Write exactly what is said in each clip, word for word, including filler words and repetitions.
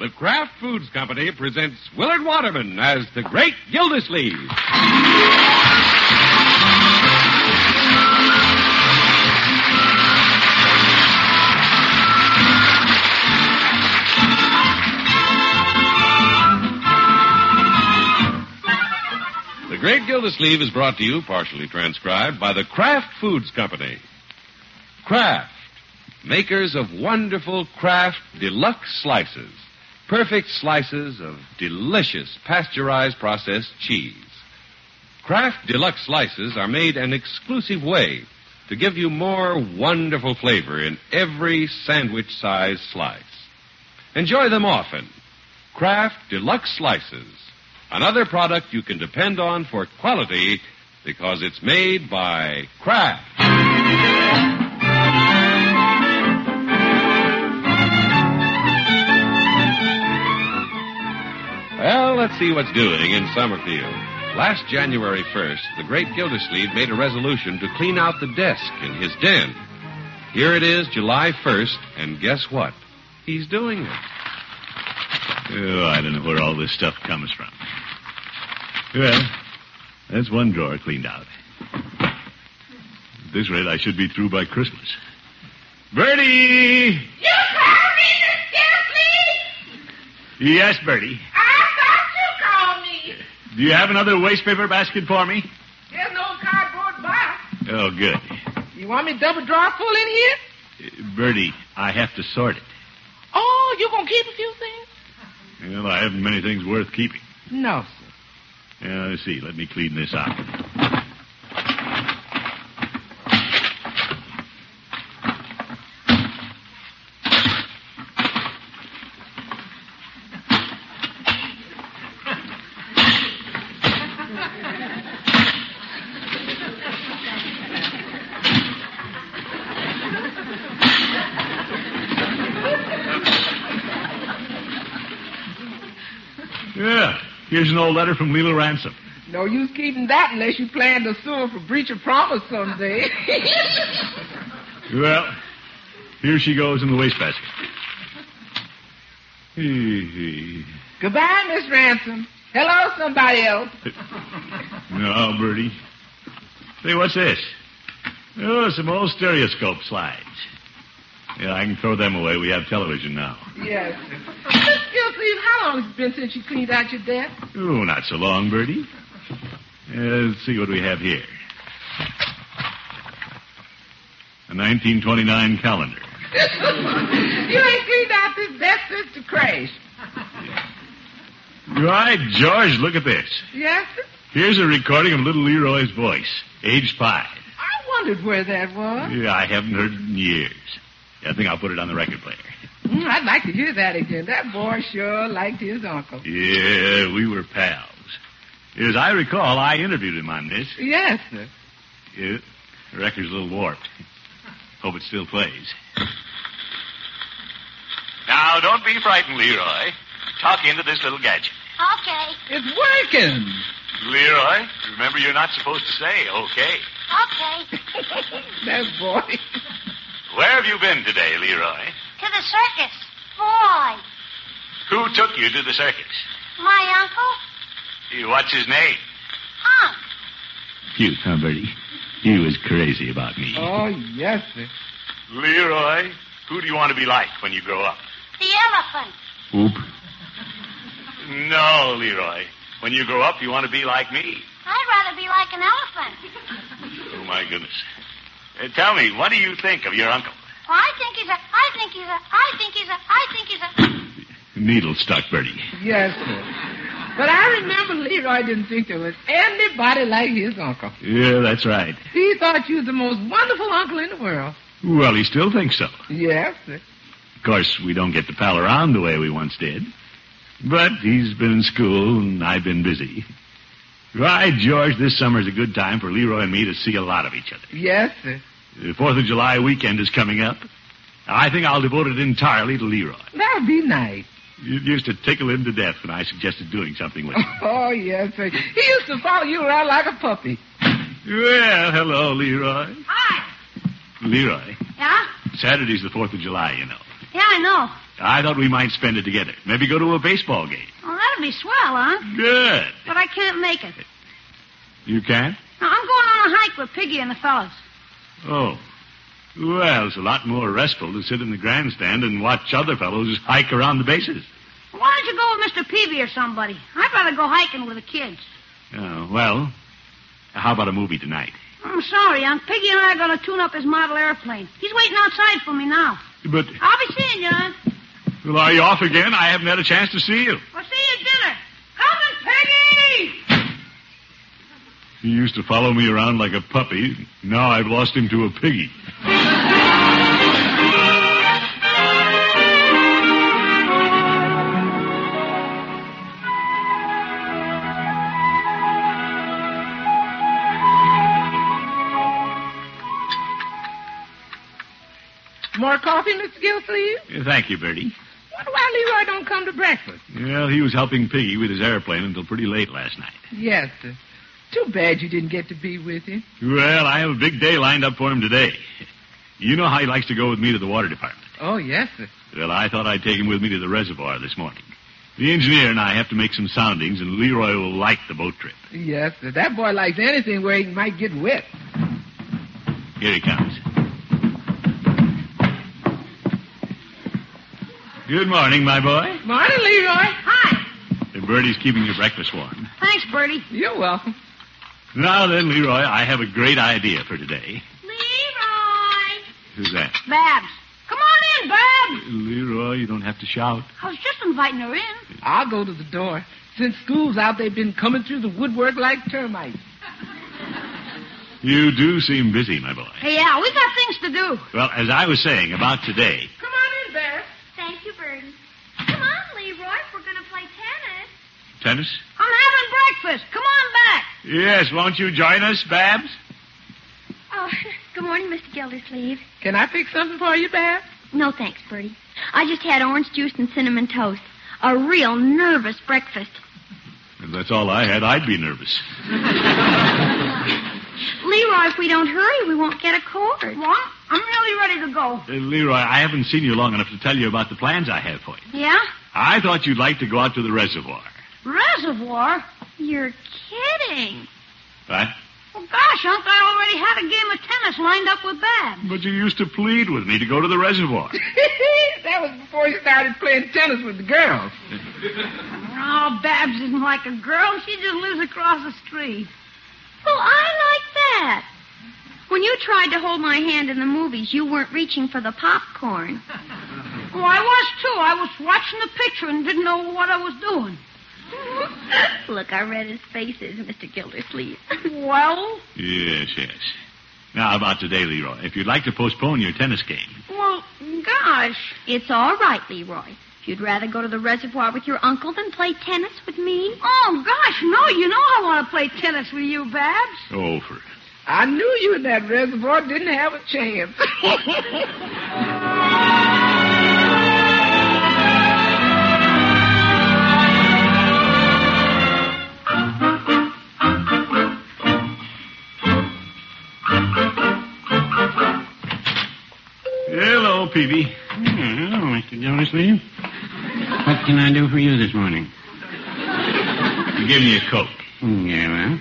The Kraft Foods Company presents Willard Waterman as the Great Gildersleeve. The Great Gildersleeve is brought to you, partially transcribed, by the Kraft Foods Company. Kraft, makers of wonderful Kraft Deluxe Slices. Perfect slices of delicious pasteurized processed cheese. Kraft Deluxe Slices are made an exclusive way to give you more wonderful flavor in every sandwich-sized slice. Enjoy them often. Kraft Deluxe Slices. Another product you can depend on for quality because it's made by Kraft. Well, let's see what's doing in Summerfield. Last January first, the Great Gildersleeve made a resolution to clean out the desk in his den. Here it is, July first, and guess what? He's doing it. Oh, I don't know where all this stuff comes from. Well, that's one drawer cleaned out. At this rate, I should be through by Christmas. Bertie! You call me, Mister Gildersleeve? Yes, Bertie. Do you have another waste paper basket for me? There's no cardboard box. Oh, good. You want me double drawer full in here? Uh, Bertie, I have to sort it. Oh, you gonna keep a few things? Well, I haven't many things worth keeping. No, sir. Uh, let's see. Let me clean this out. Yeah, here's an old letter from Leela Ransom. No use keeping that unless you plan to sue her for breach of promise someday. Well, here she goes in the wastebasket. Goodbye, Miss Ransom. Hello, somebody else. No, Bertie. Say, what's this? Oh, some old stereoscope slides. Yeah, I can throw them away. We have television now. Yes. Miss Gildersleeve, how long has it been since you cleaned out your desk? Oh, not so long, Bertie. Uh, let's see what we have here. A nineteen twenty-nine calendar. You ain't cleaned out this desk since the crash. Right, George, look at this. Yes, sir? Here's a recording of little Leroy's voice, age five. I wondered where that was. Yeah, I haven't heard it in years. I think I'll put it on the record player. Mm, I'd like to hear that again. That boy sure liked his uncle. Yeah, we were pals. As I recall, I interviewed him on this. Yes, sir. Yeah, the record's a little warped. Hope it still plays. Now, don't be frightened, Leroy. Talk into this little gadget. Okay. It's working. Leroy, remember you're not supposed to say okay. Okay. That boy. Where have you been today, Leroy? To the circus. Boy. Who took you to the circus? My uncle? What's his name? Unc. Cute, huh, Bertie? He was crazy about me. Oh, yes, sir. Leroy, who do you want to be like when you grow up? The elephant. Oop. No, Leroy. When you grow up, you want to be like me. I'd rather be like an elephant. Oh, my goodness. Uh, tell me, what do you think of your uncle? Well, I think he's a, I think he's a, I think he's a, I think he's a... Needle stuck, Bertie. Yes, sir. But I remember Leroy didn't think there was anybody like his uncle. Yeah, that's right. He thought you was the most wonderful uncle in the world. Well, he still thinks so. Yes, sir. Of course, we don't get to pal around the way we once did. But he's been in school, and I've been busy. Right, George, this summer's a good time for Leroy and me to see a lot of each other. Yes, sir. The Fourth of July weekend is coming up. I think I'll devote it entirely to Leroy. That would be nice. It used to tickle him to death when I suggested doing something with him. Oh, yes, sir. He used to follow you around like a puppy. Well, hello, Leroy. Hi. Leroy, Yeah? Saturday's the Fourth of July, you know. Yeah, I know. I thought we might spend it together. Maybe go to a baseball game. Oh, that'd be swell, huh? Good. But I can't make it. You can't? No, I'm going on a hike with Piggy and the fellas. Oh. Well, it's a lot more restful to sit in the grandstand and watch other fellows hike around the bases. Why don't you go with Mister Peavy or somebody? I'd rather go hiking with the kids. Oh, well, how about a movie tonight? I'm sorry, Aunt Piggy and I are going to tune up his model airplane. He's waiting outside for me now. But... I'll be seeing you, Aunt. Well, are you off again? I haven't had a chance to see you. I'll see you at dinner. Coming, Piggy! He used to follow me around like a puppy. Now I've lost him to a piggy. More coffee, Mister Gilsleeve? Uh, Thank you, Bertie. Wonder why Leroy don't come to breakfast. Well, he was helping Piggy with his airplane until pretty late last night. Yes, sir. Too bad you didn't get to be with him. Well, I have a big day lined up for him today. You know how he likes to go with me to the water department. Oh, yes, sir. Well, I thought I'd take him with me to the reservoir this morning. The engineer and I have to make some soundings, and Leroy will like the boat trip. Yes, sir. That boy likes anything where he might get wet. Here he comes. Good morning, my boy. Morning, Leroy. Hi. And Bertie's keeping your breakfast warm. Thanks, Bertie. You're welcome. Now then, Leroy, I have a great idea for today. Leroy. Who's that? Babs. Come on in, Babs. Leroy, you don't have to shout. I was just inviting her in. I'll go to the door. Since school's out, they've been coming through the woodwork like termites. You do seem busy, my boy. Hey, yeah, we got things to do. Well, as I was saying about today... Come on in, Bear. Thank you, Bertie. Come on, Leroy. We're going to play tennis. Tennis? I'm having breakfast. Come on back. Yes, won't you join us, Babs? Oh, good morning, Mister Gildersleeve. Can I pick something for you, Bear? No, thanks, Bertie. I just had orange juice and cinnamon toast. A real nervous breakfast. If that's all I had, I'd be nervous. Leroy, if we don't hurry, we won't get a cord. What? I'm really ready to go. Uh, Leroy, I haven't seen you long enough to tell you about the plans I have for you. Yeah? I thought you'd like to go out to the reservoir. Reservoir? You're kidding. What? Well, gosh, Unc, I already had a game of tennis lined up with Babs. But you used to plead with me to go to the reservoir. That was before you started playing tennis with the girls. Oh, Babs isn't like a girl. She just lives across the street. Well, I like that. When you tried to hold my hand in the movies, you weren't reaching for the popcorn. Oh, I was, too. I was watching the picture and didn't know what I was doing. Look, I read his faces, Mister Gildersleeve. Well? Yes, yes. Now, how about today, Leroy? If you'd like to postpone your tennis game. Well, gosh. It's all right, Leroy. If you'd rather go to the reservoir with your uncle than play tennis with me. Oh, gosh, no. You know I want to play tennis with you, Babs. Oh, for... I knew you in that reservoir didn't have a chance. Hello, Peavy. Hello, Mister Gildersleeve. What can I do for you this morning? You gave me a coat. Yeah, well.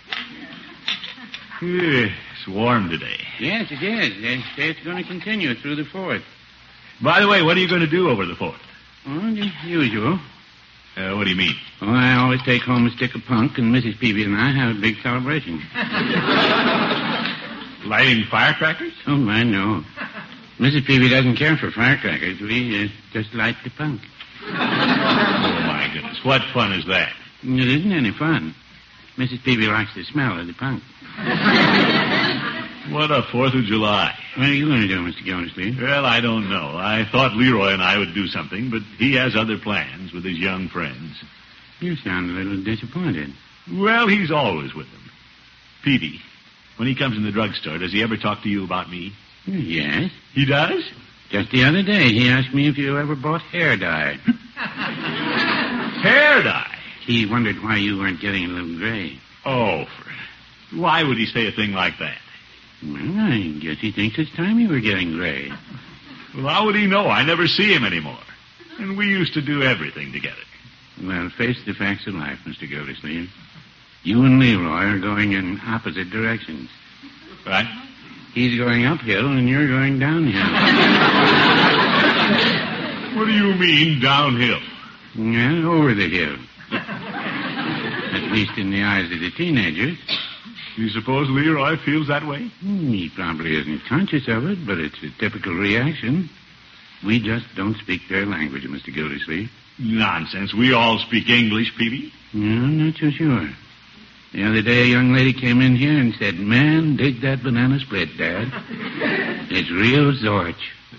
Yeah, it's warm today. Yes, it is. They say it's going to continue through the fourth. By the way, what are you going to do over the fourth? Oh, the usual. Uh, what do you mean? Oh, I always take home a stick of punk, and Missus Peavy and I have a big celebration. Lighting firecrackers? Oh, my, no. Missus Peavy doesn't care for firecrackers. We uh, just light the punk. Oh, my goodness. What fun is that? It isn't any fun. Missus Peavy likes the smell of the punk. What a Fourth of July. What are you going to do, Mister Gildersleeve? Well, I don't know. I thought Leroy and I would do something, but he has other plans with his young friends. You sound a little disappointed. Well, he's always with them. Petey, when he comes in the drugstore, does he ever talk to you about me? Yes. He does? Just the other day, he asked me if you ever bought hair dye. Hair dye? He wondered why you weren't getting a little gray. Oh, for... why would he say a thing like that? Well, I guess he thinks it's time you were getting gray. Well, how would he know? I never see him anymore. And we used to do everything together. Well, face the facts of life, Mister Gildersleeve. You and Leroy are going in opposite directions. Right? He's going uphill and you're going downhill. What do you mean, downhill? Yeah, over the hill. At least in the eyes of the teenagers. Do you suppose Leroy feels that way? Hmm, He probably isn't conscious of it, but it's a typical reaction. We just don't speak their language, Mister Gildersleeve. Nonsense. We all speak English, Peavy. No, I'm not so sure. The other day, a young lady came in here and said, "Man, dig that banana split, Dad. It's real Zorch."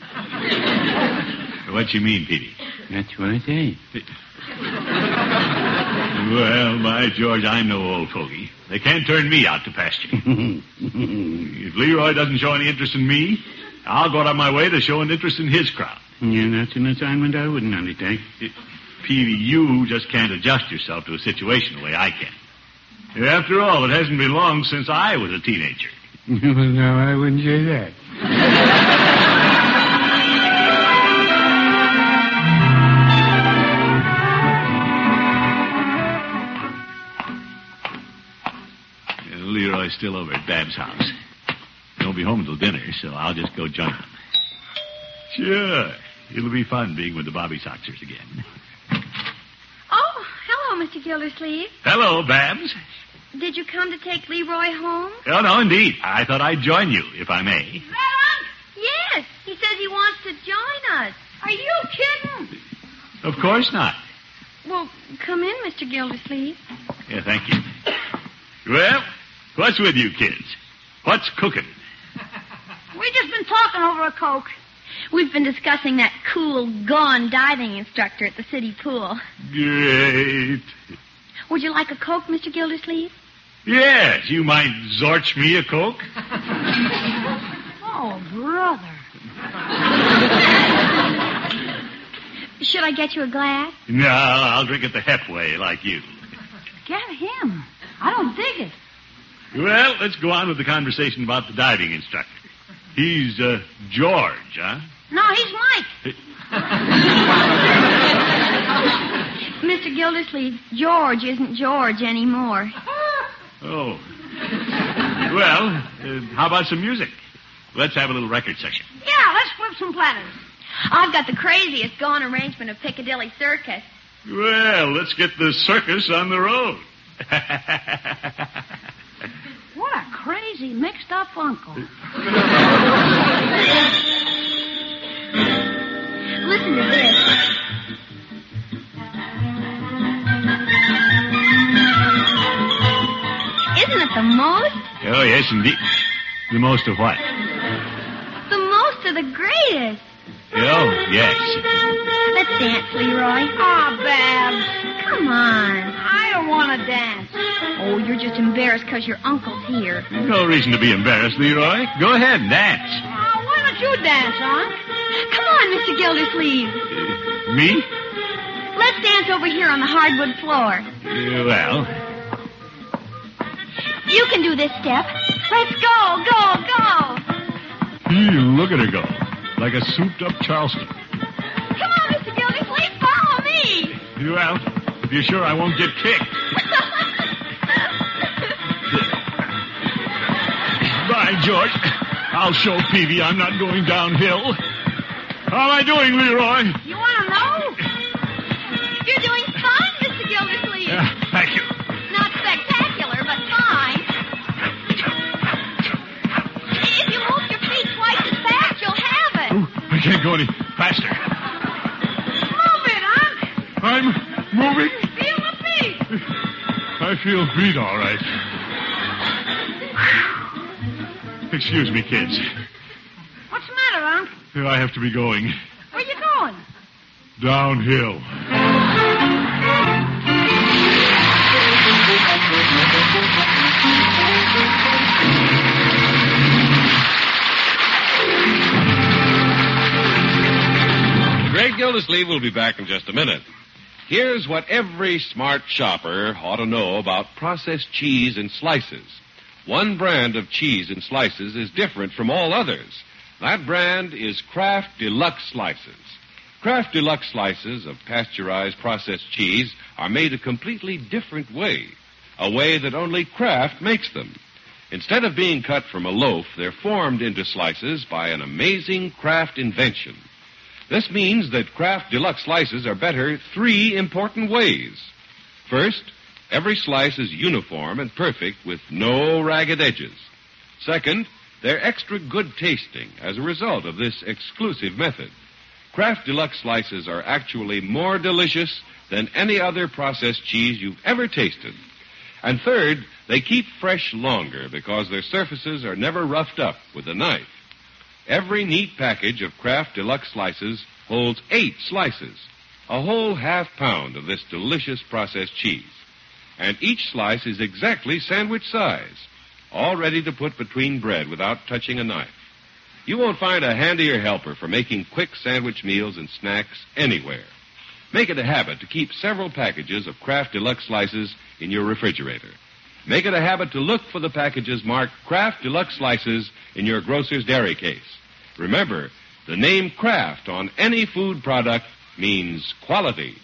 What you mean, Peavy? That's what I say. Well, by George, I'm no old fogey. They can't turn me out to pasture. If Leroy doesn't show any interest in me, I'll go out of my way to show an interest in his crowd. Yeah, that's an assignment I wouldn't undertake. Peavy, you just can't adjust yourself to a situation the way I can. After all, it hasn't been long since I was a teenager. Well, no, I wouldn't say that. Leroy's still over at Bab's house. He won't be home until dinner, so I'll just go join him. Sure. It'll be fun being with the Bobby Soxers again. Oh, hello, Mister Gildersleeve. Hello, Babs. Did you come to take Leroy home? Oh, no, indeed. I thought I'd join you, if I may. Is that Unc? Yes. He says he wants to join us. Are you kidding? Of course not. Well, come in, Mister Gildersleeve. Yeah, thank you. Well, what's with you kids? What's cooking? We've just been talking over a Coke. We've been discussing that cool, gone diving instructor at the city pool. Great. Would you like a Coke, Mister Gildersleeve? Yes, you might zorch me a Coke. Oh, brother. Should I get you a glass? No, I'll drink it the Hep way, like you. Get him. I don't dig it. Well, let's go on with the conversation about the diving instructor. He's, uh, George, huh? No, he's Mike. Mister Gildersleeve, George isn't George anymore. Oh. Well, uh, how about some music? Let's have a little record section. Yeah, let's flip some platters. I've got the craziest gone arrangement of Piccadilly Circus. Well, let's get the circus on the road. What a crazy, mixed-up uncle. Listen to this. Isn't it the most? Oh, yes, indeed. The most of what? The most of the greatest. Oh, yes. Let's dance, Leroy. Ah, Babs. Come on. I don't want to dance. Oh, you're just embarrassed because your uncle's here. No reason to be embarrassed, Leroy. Go ahead and dance. Uh, why don't you dance, Unc? Come on, Mister Gildersleeve. Uh, me? Let's dance over here on the hardwood floor. Uh, well... You can do this step. Let's go, go, go. Phew, look at her go. Like a souped-up Charleston. Come on, Mister Gildersleeve, follow me. Well, if you're sure I won't get kicked. By George, I'll show Peavy I'm not going downhill. How am I doing, Leroy? You want to know? You're doing fine, Mister Gildersleeve. Yeah, thank you. Not spectacular, but fine. If you move your feet twice as fast, you'll have it. Ooh, I can't go any faster. Move it, Unc. I'm moving. Feel the beat. I feel beat all right. Excuse me, kids. What's the matter, Unc? I have to be going. Where you going? Downhill. Greg Gildersleeve will be back in just a minute. Here's what every smart shopper ought to know about processed cheese in slices. One brand of cheese in slices is different from all others. That brand is Kraft Deluxe Slices. Kraft Deluxe Slices of pasteurized processed cheese are made a completely different way, a way that only Kraft makes them. Instead of being cut from a loaf, they're formed into slices by an amazing Kraft invention. This means that Kraft Deluxe Slices are better three important ways. First, every slice is uniform and perfect with no ragged edges. Second, they're extra good tasting as a result of this exclusive method. Kraft Deluxe Slices are actually more delicious than any other processed cheese you've ever tasted. And third, they keep fresh longer because their surfaces are never roughed up with a knife. Every neat package of Kraft Deluxe Slices holds eight slices, a whole half pound of this delicious processed cheese. And each slice is exactly sandwich size, all ready to put between bread without touching a knife. You won't find a handier helper for making quick sandwich meals and snacks anywhere. Make it a habit to keep several packages of Kraft Deluxe Slices in your refrigerator. Make it a habit to look for the packages marked Kraft Deluxe Slices in your grocer's dairy case. Remember, the name Kraft on any food product means quality.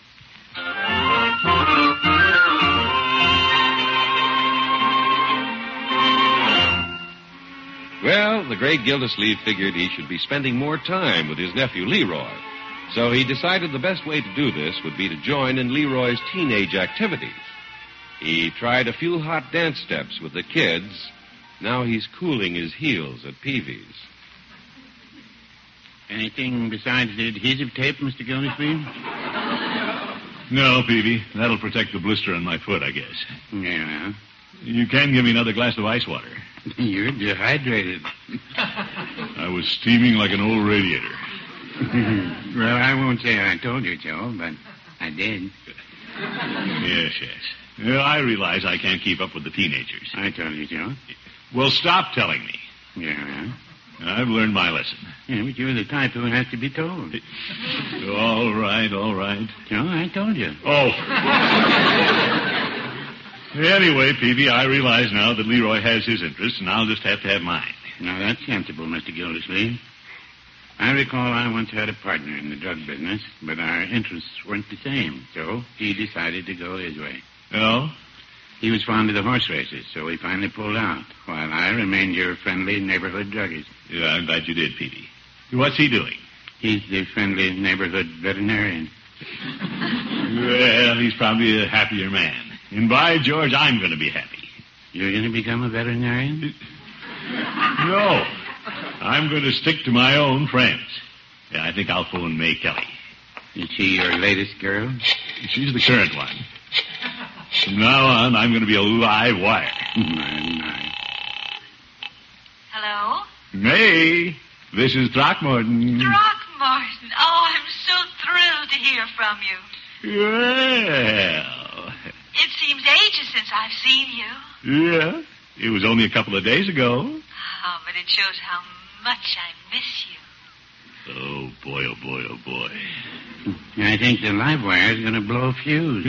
Well, the great Gildersleeve figured he should be spending more time with his nephew Leroy. So he decided the best way to do this would be to join in Leroy's teenage activities. He tried a few hot dance steps with the kids. Now he's cooling his heels at Peavy's. Anything besides the adhesive tape, Mister Gildersleeve? No, Peavy. That'll protect the blister on my foot, I guess. Yeah. You can give me another glass of ice water. You're dehydrated. I was steaming like an old radiator. Well, I won't say I told you, Joe, but I did. Yes, yes. Well, I realize I can't keep up with the teenagers. I told you, Joe. Well, stop telling me. Yeah. I've learned my lesson. Yeah, but you're the type who has to be told. All right, all right. Joe, I told you. Oh. Anyway, Peavy, I realize now that Leroy has his interests, and I'll just have to have mine. Now, that's sensible, Mister Gildersleeve. I recall I once had a partner in the drug business, but our interests weren't the same, so he decided to go his way. Oh? He was fond of the horse races, so he finally pulled out, while I remained your friendly neighborhood druggist. Yeah, I'm glad you did, Peavy. What's he doing? He's the friendly neighborhood veterinarian. Well, he's probably a happier man. And by George, I'm going to be happy. You're going to become a veterinarian? No. I'm going to stick to my own friends. Yeah, I think I'll phone May Kelly. Is she your latest girl? She's the current one. From now on, I'm going to be a live wire. Hello? May, this is Throckmorton. Throckmorton. Oh, I'm so thrilled to hear from you. Well. It seems ages since I've seen you. Yeah, it was only a couple of days ago. Oh, but it shows how much I miss you. Oh, boy, oh, boy, oh, boy. I think the live wire is going to blow a fuse.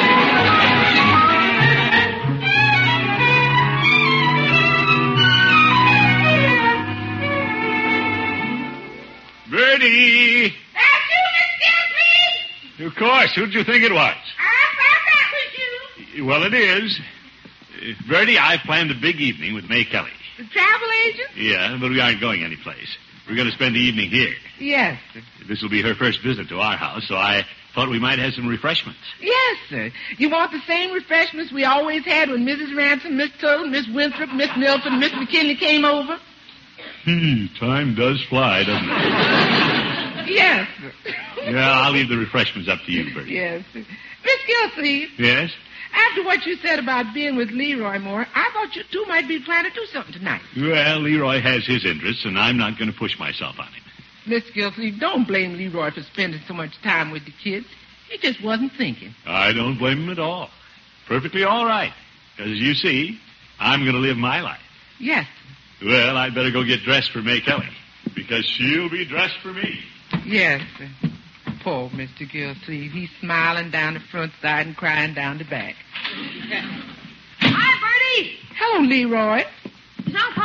Bertie! That's you, Miss Gildersleeve? Of course. Who'd you think it was? I thought that was you. Well, it is. Uh, Bertie, I've planned a big evening with May Kelly. The travel agent? Yeah, but we aren't going anyplace. We're going to spend the evening here. Yes, sir. This will be her first visit to our house, so I thought we might have some refreshments. Yes, sir. You want the same refreshments we always had when Missus Ransom, Miss Tuttle, Miss Winthrop, Miss Milford, Miss McKinley came over? Hmm, time does fly, doesn't it? Yes, sir. Yeah, I'll leave the refreshments up to you, Bertie. Yes, sir. Miss Gildersleeve. Yes? After what you said about being with Leroy more, I thought you two might be planning to do something tonight. Well, Leroy has his interests, and I'm not going to push myself on him. Miss Gildersleeve, don't blame Leroy for spending so much time with the kids. He just wasn't thinking. I don't blame him at all. Perfectly all right. Because, as you see, I'm going to live my life. Yes, sir. Well, I'd better go get dressed for May Kelly, because she'll be dressed for me. Yes, sir. Poor Mister Gildersleeve. He's smiling down the front side and crying down the back. Hi, Bertie. Hello, Leroy. Is Unc home?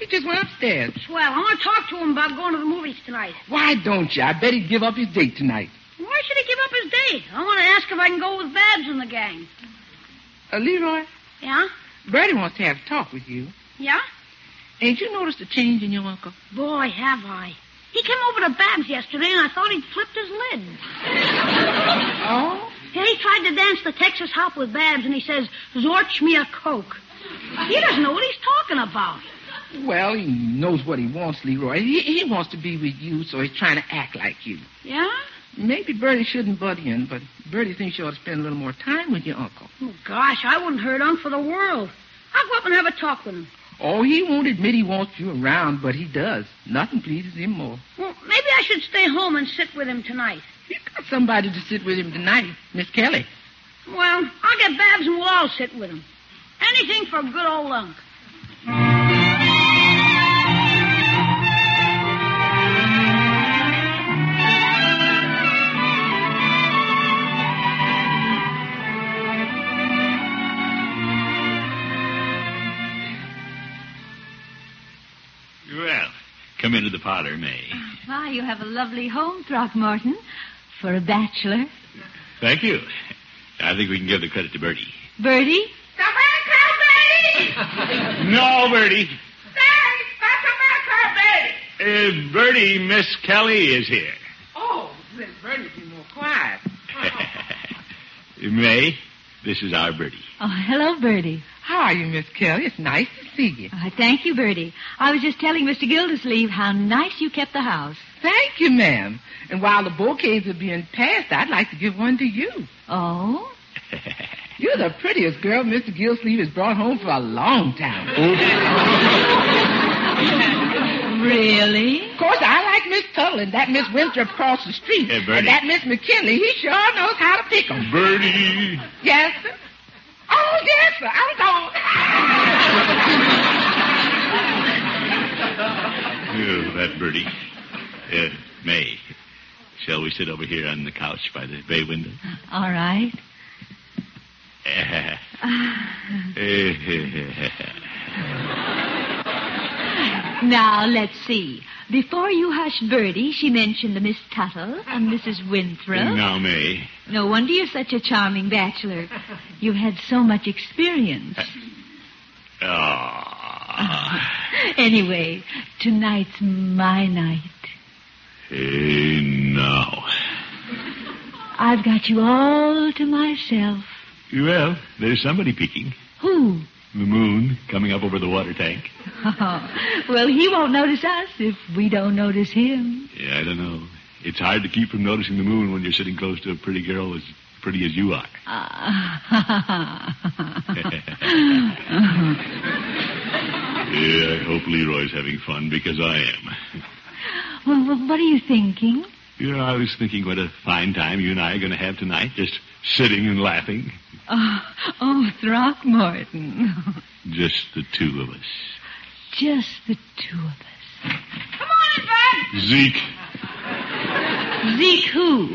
He just went upstairs. Swell. I want to talk to him about going to the movies tonight. Why don't you? I bet he'd give up his date tonight. Why should he give up his date? I want to ask if I can go with Babs and the gang. Uh, Leroy, Yeah? Bertie wants to have a talk with you. Yeah? Ain't you noticed a change in your uncle? Boy, have I. He came over to Babs yesterday, and I thought he'd flipped his lid. Oh? Yeah, he tried to dance the Texas Hop with Babs, and he says, Zorch me a Coke. He doesn't know what he's talking about. Well, he knows what he wants, Leroy. He, he wants to be with you, so he's trying to act like you. Yeah? Maybe Bertie shouldn't butt in, but Bertie thinks you ought to spend a little more time with your uncle. Oh, gosh, I wouldn't hurt Unc for the world. I'll go up and have a talk with him. Oh, he won't admit he wants you around, but he does. Nothing pleases him more. Well, maybe I should stay home and sit with him tonight. He's got somebody to sit with him tonight, Miss Kelly. Well, I'll get Babs and we'll all sit with him. Anything for good old Unc. Well, come into the parlor, May. Why, you have a lovely home, Throckmorton, for a bachelor. Thank you. I think we can give the credit to Bertie. Bertie? Somebody call Bertie! No, Bertie. Say, somebody call Bertie! Uh, Bertie, Miss Kelly is here. Oh, then Bertie be more quiet. May, this is our Bertie. Oh, hello, Bertie. How are you, Miss Kelly? It's nice to see you. Uh, thank you, Bertie. I was just telling Mister Gildersleeve how nice you kept the house. Thank you, ma'am. And while the bouquets are being passed, I'd like to give one to you. Oh? You're the prettiest girl Mister Gildersleeve has brought home for a long time. Really? Of course, I like Miss Tuttle and that Miss Winthrop across the street. Hey, Bertie. And that Miss McKinley, he sure knows how to pick 'em. Bertie. Yes, sir? Oh, yes, sir. I'm gone. Oh, that Bertie. Uh, May, shall we sit over here on the couch by the bay window? All right. Now, let's see. Before you hushed Bertie, she mentioned the Miss Tuttle and Missus Winthrop. Now, May. No wonder you're such a charming bachelor. You've had so much experience. Oh. Anyway, tonight's my night. Hey, now. I've got you all to myself. Well, there's somebody peeking. Who? The moon coming up over the water tank. Well, he won't notice us if we don't notice him. Yeah, I don't know. It's hard to keep from noticing the moon when you're sitting close to a pretty girl as pretty as you are. Yeah, I hope Leroy's having fun because I am. Well, what are you thinking? You know, I was thinking what a fine time you and I are going to have tonight, just sitting and laughing. Oh, oh, Throckmorton. Just the two of us. Just the two of us. Come on in, Babs. Zeke. Zeke who?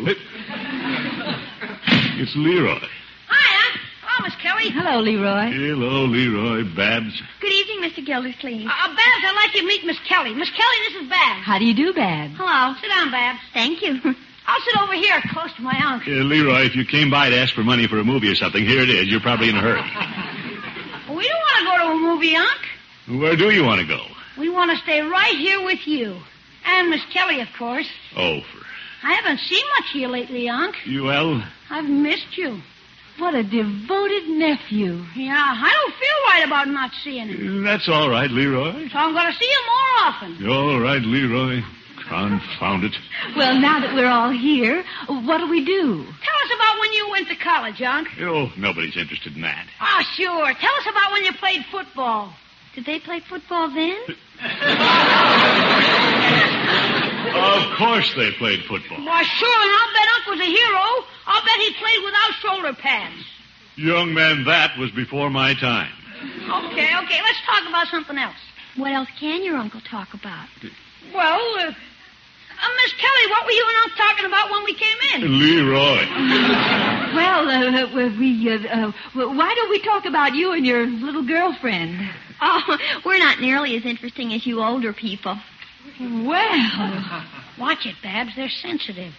It's Leroy. Hiya. Hello, Miss Kelly. Hello, Leroy. Hello, Leroy. Babs. Good evening, Mister Gildersleeve. Uh, uh, Babs, I'd like you to meet Miss Kelly. Miss Kelly, this is Babs. How do you do, Babs? Hello. Sit down, Babs. Thank you. I'll sit over here close to my uncle. Uh, Leroy, if you came by to ask for money for a movie or something, here it is. You're probably in a hurry. We don't want to go to a movie, Unc. Where do you want to go? We want to stay right here with you. And Miss Kelly, of course. Oh, for... I haven't seen much of you lately, Unc. You, well... I've missed you. What a devoted nephew. Yeah, I don't feel right about not seeing him. That's all right, Leroy. So I'm going to see you more often. All right, Leroy. Confound it. Well, now that we're all here, what'll we do? Tell us about when you went to college, Unc. Oh, nobody's interested in that. Oh, sure. Tell us about when you played football. Did they play football then? Of course they played football. Why, sure, and I'll bet Unc was a hero. I'll bet he played without shoulder pads. Young man, that was before my time. Okay, okay, let's talk about something else. What else can your uncle talk about? Well, uh, uh, Miss Kelly, what were you and Unc talking about when we came in? Leroy. Well, uh, we, uh, uh, why don't we talk about you and your little girlfriend? Oh, we're not nearly as interesting as you older people. Well. Watch it, Babs. They're sensitive.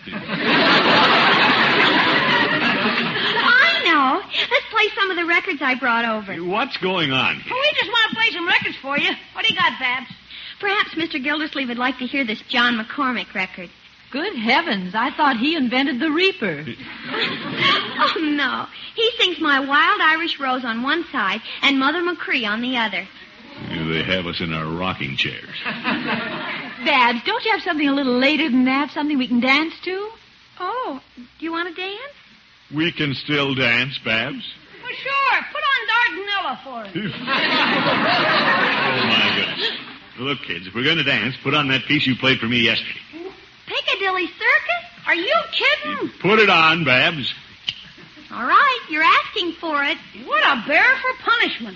I know. Let's play some of the records I brought over. What's going on here? Well, we just want to play some records for you. What do you got, Babs? Perhaps Mister Gildersleeve would like to hear this John McCormick record. Good heavens, I thought he invented the Reaper. Oh, no. He sings My Wild Irish Rose on one side and Mother McCree on the other. Yeah, they have us in our rocking chairs. Babs, don't you have something a little later than that? Something we can dance to? Oh, do you want to dance? We can still dance, Babs. Well, sure. Put on Dardanella for us. Oh, my goodness. Look, kids, if we're going to dance, put on that piece you played for me yesterday. Piccadilly Circus? Are you kidding? Put it on, Babs. All right, you're asking for it. What a bear for punishment.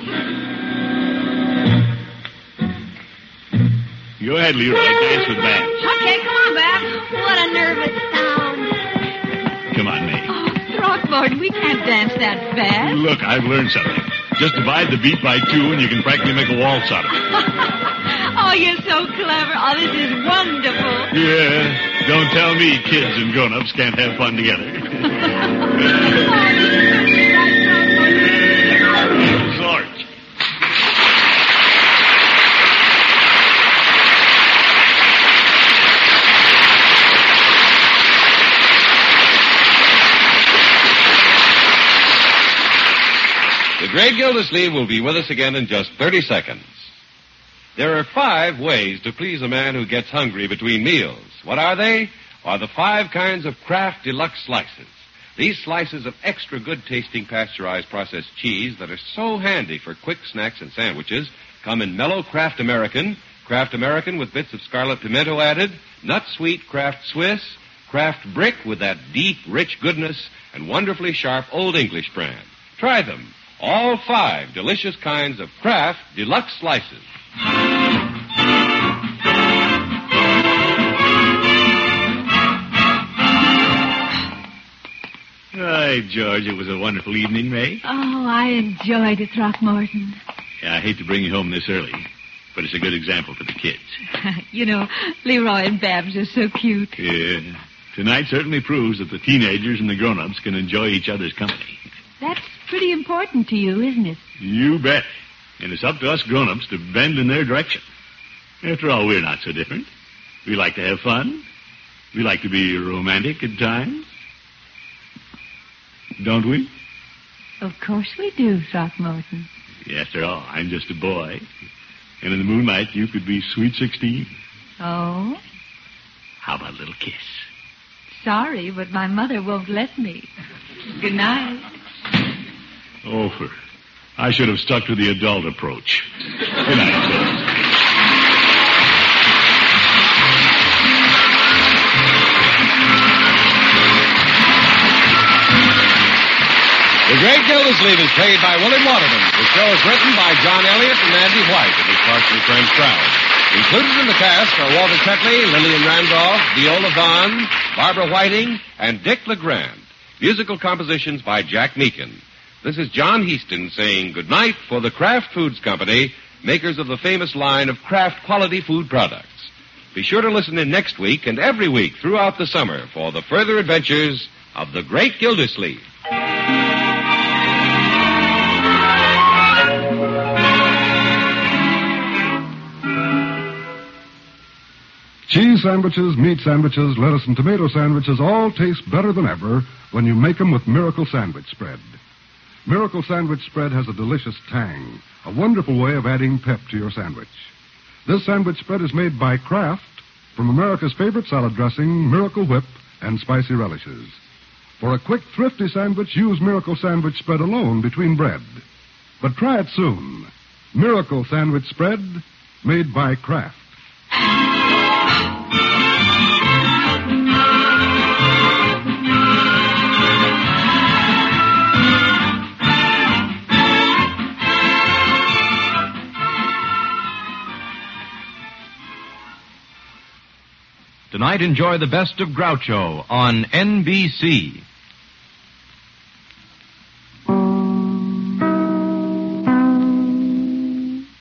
Go ahead, Leroy. Dance with Babs. Okay, come on, Babs. What a nervous sound. Come on, May. Oh, Throckmorton, we can't dance that fast. Look, I've learned something. Just divide the beat by two and you can practically make a waltz out of it. Oh, you're so clever. Oh, this is wonderful. Yeah. Don't tell me kids and grown-ups can't have fun together. Sorry. The great Gildersleeve will be with us again in just thirty seconds. There are five ways to please a man who gets hungry between meals. What are they? Are the five kinds of Kraft Deluxe slices. These slices of extra good-tasting pasteurized processed cheese that are so handy for quick snacks and sandwiches come in mellow Kraft American, Kraft American with bits of scarlet pimento added, nut sweet Kraft Swiss, Kraft Brick with that deep, rich goodness, and wonderfully sharp Old English brand. Try them. All five delicious kinds of Kraft Deluxe slices. Hi, George. It was a wonderful evening, Ray. Oh, I enjoyed it, Throckmorton. Yeah, I hate to bring you home this early, but it's a good example for the kids. You know, Leroy and Babs are so cute. Yeah. Tonight certainly proves that the teenagers and the grown-ups can enjoy each other's company. That's pretty important to you, isn't it? You bet. And it's up to us grown-ups to bend in their direction. After all, we're not so different. We like to have fun. We like to be romantic at times. Don't we? Of course we do, Throckmorton. After all, I'm just a boy. And in the moonlight, you could be sweet sixteen. Oh? How about a little kiss? Sorry, but my mother won't let me. Good night. Oh, for... I should have stuck to the adult approach. Good night, George. The Great Gildersleeve is played by William Waterman. The show is written by John Elliott and Andy White and is partially transcribed. Included in the cast are Walter Tetley, Lillian Randolph, Viola Vaughn, Barbara Whiting, and Dick LeGrand. Musical compositions by Jack Meakin. This is John Heaston saying goodnight for the Kraft Foods Company, makers of the famous line of Kraft quality food products. Be sure to listen in next week and every week throughout the summer for the further adventures of the Great Gildersleeve. Cheese sandwiches, meat sandwiches, lettuce and tomato sandwiches all taste better than ever when you make them with Miracle Sandwich Spread. Miracle Sandwich Spread has a delicious tang, a wonderful way of adding pep to your sandwich. This sandwich spread is made by Kraft from America's favorite salad dressing, Miracle Whip, and spicy relishes. For a quick, thrifty sandwich, use Miracle Sandwich Spread alone between bread. But try it soon. Miracle Sandwich Spread, made by Kraft. Tonight, enjoy the best of Groucho on N B C.